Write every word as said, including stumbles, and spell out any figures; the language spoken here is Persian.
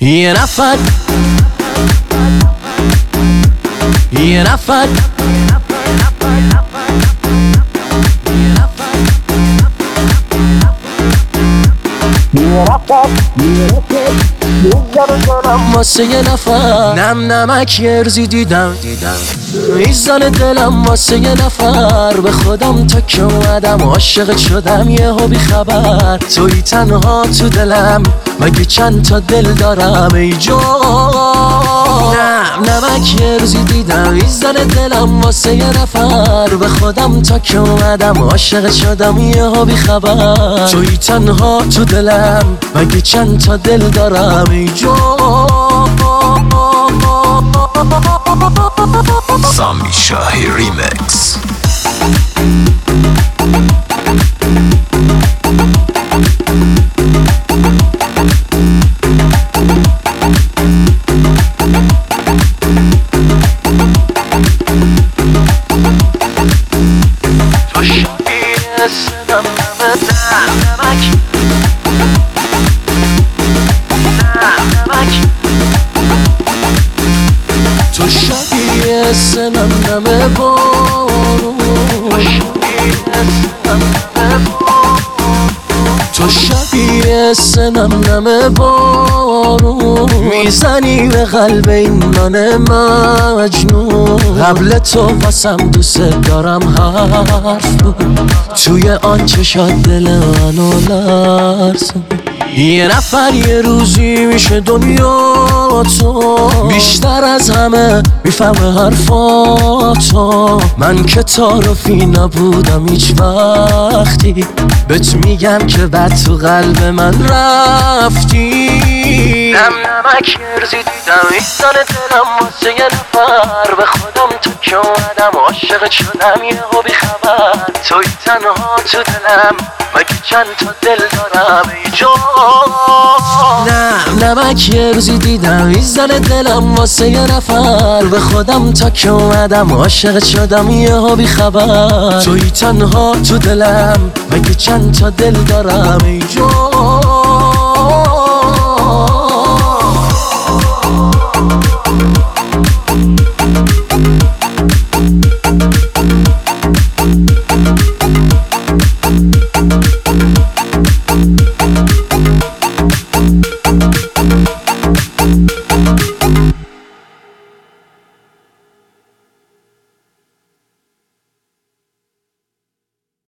یه نفر یه نفر واسه یه نفر نم نمک یرزی دیدم دیدم میزان دلم واسه یه نفر به خودم تا که اومدم عاشقت شدم یه بی خبر توی تنها تو دلم مگه چند تا دل دارم ای جان نم نمک یرزی دیدم میزان دلم واسه یه نفر به خودم تا که اومدم عاشقت شدم یه بی خبر توی تنها تو دلم مگه چند تا دل دارم ای جان سامی شاهی ریمکس. تو شبیه سنم نمه بارون تو شبیه سنم نمه بارون میزنی به قلب این من مجنون قبل تو واسم دوست دارم حرف توی آن چشات دل منو لرزون یه نفر یه روزی میشه دنیا تو بیشتر از همه میفهمه حرفاتو من که تعارفی نبودم هیچ وقتی بهت میگم که بعد تو قلب من رفتی نم نمک یرزی دیدم ایزان دلم واسه یه نفر به خودم تو که اومدم عاشقت شدم یه بی خبر توی تنها تو دلم مگه چند تا دل دارم ای جان نم نمک یرزی دیدم ایزان دلم واسه یه نفر به خودم تا که اومدم عاشقت شدم یه بی خبر توی تنها تو دلم مگه چند تا دل دارم ای جان